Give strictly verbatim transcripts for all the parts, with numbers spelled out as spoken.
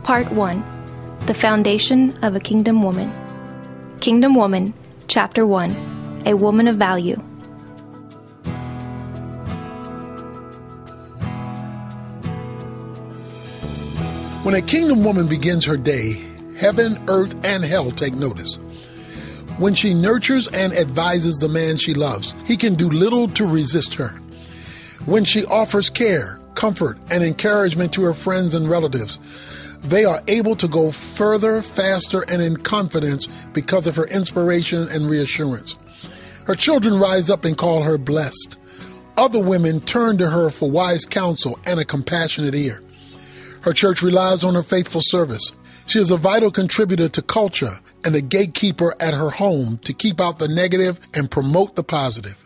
Part one. The Foundation of a Kingdom Woman. Kingdom Woman, Chapter one. A Woman of Value. When a kingdom woman begins her day, heaven, earth, and hell take notice. When she nurtures and advises the man she loves, he can do little to resist her. When she offers care, comfort, and encouragement to her friends and relatives, they are able to go further, faster, and in confidence because of her inspiration and reassurance. Her children rise up and call her blessed. Other women turn to her for wise counsel and a compassionate ear. Her church relies on her faithful service. She is a vital contributor to culture and a gatekeeper at her home to keep out the negative and promote the positive.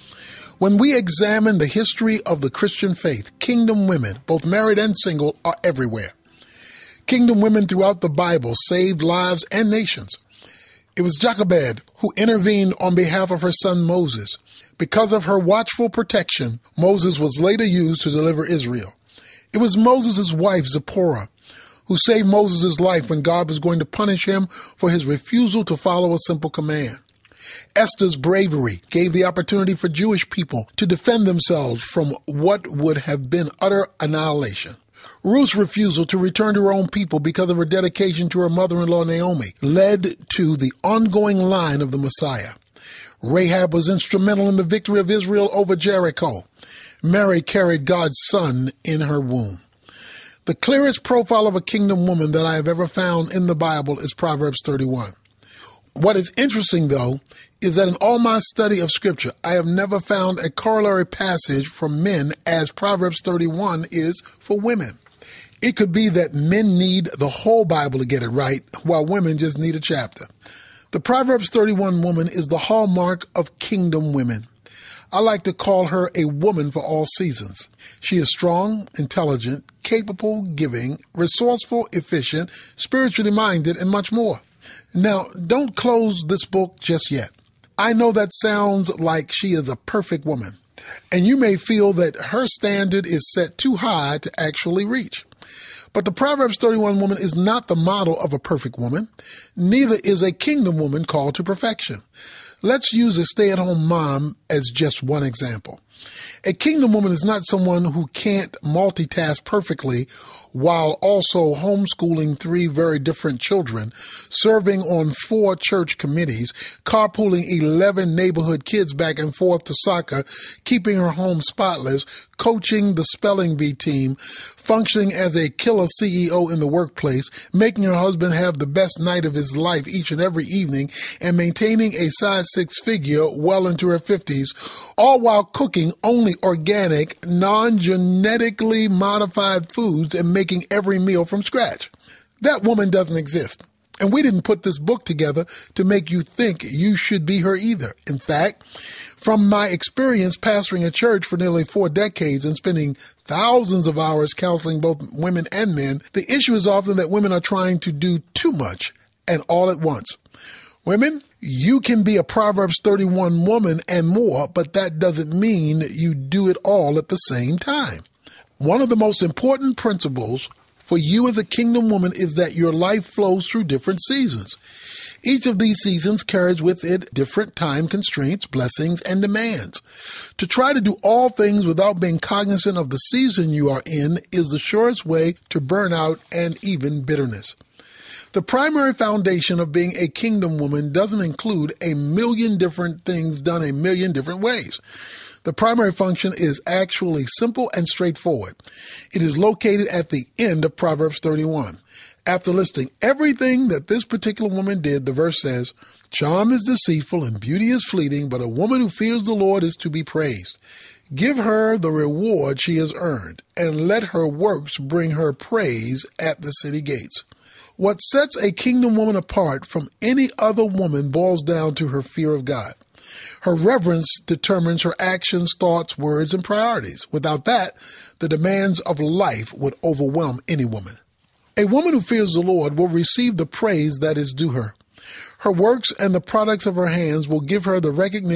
When we examine the history of the Christian faith, kingdom women, both married and single, are everywhere. Kingdom women throughout the Bible saved lives and nations. It was Jochebed who intervened on behalf of her son Moses. Because of her watchful protection, Moses was later used to deliver Israel. It was Moses' wife, Zipporah, who saved Moses' life when God was going to punish him for his refusal to follow a simple command. Esther's bravery gave the opportunity for Jewish people to defend themselves from what would have been utter annihilation. Ruth's refusal to return to her own people because of her dedication to her mother-in-law Naomi led to the ongoing line of the Messiah. Rahab was instrumental in the victory of Israel over Jericho. Mary carried God's son in her womb. The clearest profile of a kingdom woman that I have ever found in the Bible is Proverbs thirty-one. What is interesting, though, is that in all my study of Scripture, I have never found a corollary passage for men as Proverbs thirty-one is for women. It could be that men need the whole Bible to get it right, while women just need a chapter. The Proverbs thirty-one woman is the hallmark of kingdom women. I like to call her a woman for all seasons. She is strong, intelligent, capable, giving, resourceful, efficient, spiritually minded, and much more. Now, don't close this book just yet. I know that sounds like she is a perfect woman, and you may feel that her standard is set too high to actually reach. But the Proverbs thirty-one woman is not the model of a perfect woman. Neither is a kingdom woman called to perfection. Let's use a stay-at-home mom as just one example. A kingdom woman is not someone who can't multitask perfectly while also homeschooling three very different children, serving on four church committees, carpooling eleven neighborhood kids back and forth to soccer, keeping her home spotless, coaching the spelling bee team, functioning as a killer C E O in the workplace, making her husband have the best night of his life each and every evening, and maintaining a size six figure well into her fifties, all while cooking only organic, non-genetically modified foods and making every meal from scratch. That woman doesn't exist. And we didn't put this book together to make you think you should be her either. In fact, from my experience pastoring a church for nearly four decades and spending thousands of hours counseling both women and men, the issue is often that women are trying to do too much and all at once. Women, you can be a Proverbs thirty-one woman and more, but that doesn't mean you do it all at the same time. One of the most important principles for you as a kingdom woman is that your life flows through different seasons. Each of these seasons carries with it different time constraints, blessings, and demands. To try to do all things without being cognizant of the season you are in is the surest way to burnout and even bitterness. The primary foundation of being a kingdom woman doesn't include a million different things done a million different ways. The primary function is actually simple and straightforward. It is located at the end of Proverbs thirty-one. After listing everything that this particular woman did, the verse says, "Charm is deceitful and beauty is fleeting, but a woman who fears the Lord is to be praised. Give her the reward she has earned, and let her works bring her praise at the city gates." What sets a kingdom woman apart from any other woman boils down to her fear of God. Her reverence determines her actions, thoughts, words, and priorities. Without that, the demands of life would overwhelm any woman. A woman who fears the Lord will receive the praise that is due her. Her works and the products of her hands will give her the recognition